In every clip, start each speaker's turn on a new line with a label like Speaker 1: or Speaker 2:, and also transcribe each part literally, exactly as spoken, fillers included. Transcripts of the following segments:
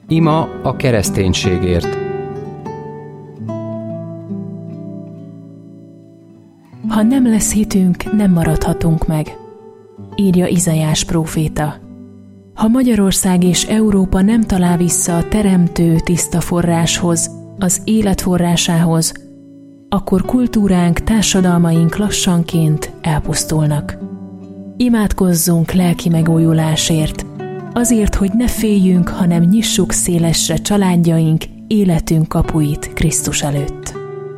Speaker 1: Ima a kereszténységért.
Speaker 2: Ha nem lesz hitünk, nem maradhatunk meg, írja Izaiás próféta. Ha Magyarország és Európa nem talál vissza a teremtő tiszta forráshoz, az élet forrásához, akkor kultúránk, társadalmaink lassanként elpusztulnak. Imádkozzunk lelki megújulásért, azért, hogy ne féljünk, hanem nyissuk szélesre családjaink, életünk kapuit Krisztus előtt.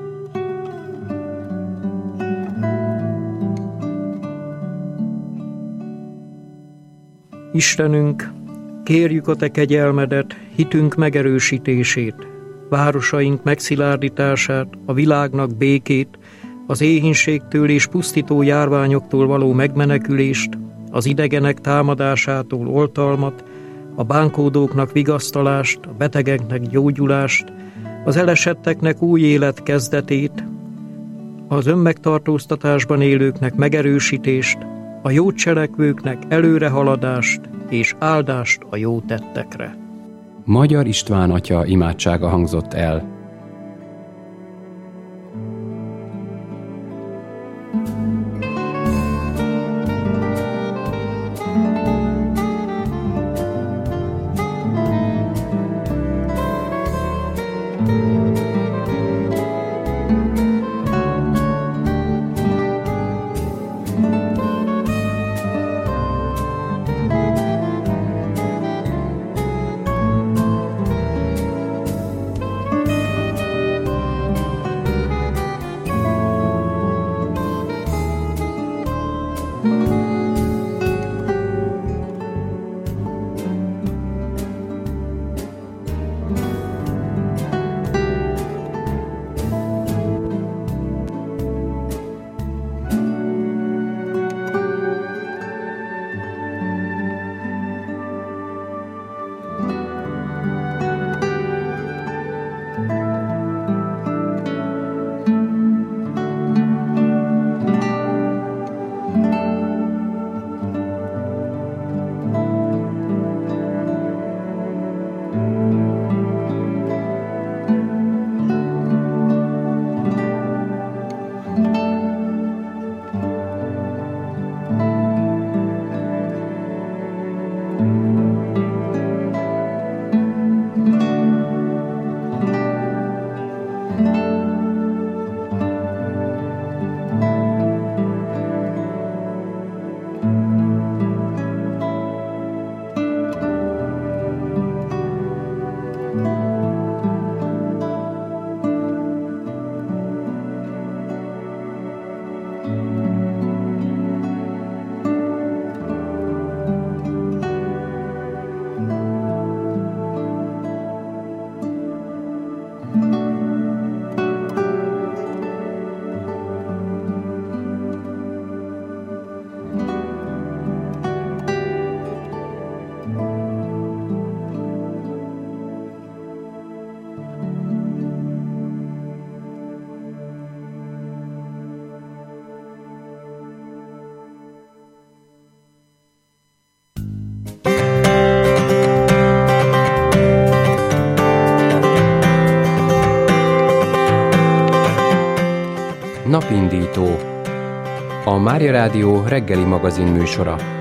Speaker 3: Istenünk, kérjük a Te kegyelmedet, hitünk megerősítését, városaink megszilárdítását, a világnak békét, az éhínségtől és pusztító járványoktól való megmenekülést, az idegenek támadásától oltalmat, a bánkódóknak vigasztalást, a betegeknek gyógyulást, az elesetteknek új élet kezdetét, az önmegtartóztatásban élőknek megerősítést, a jó cselekvőknek előrehaladást és áldást a jó tettekre.
Speaker 1: Magyar István atya imádsága hangzott el. Napindító, a Mária Rádió reggeli magazin műsora.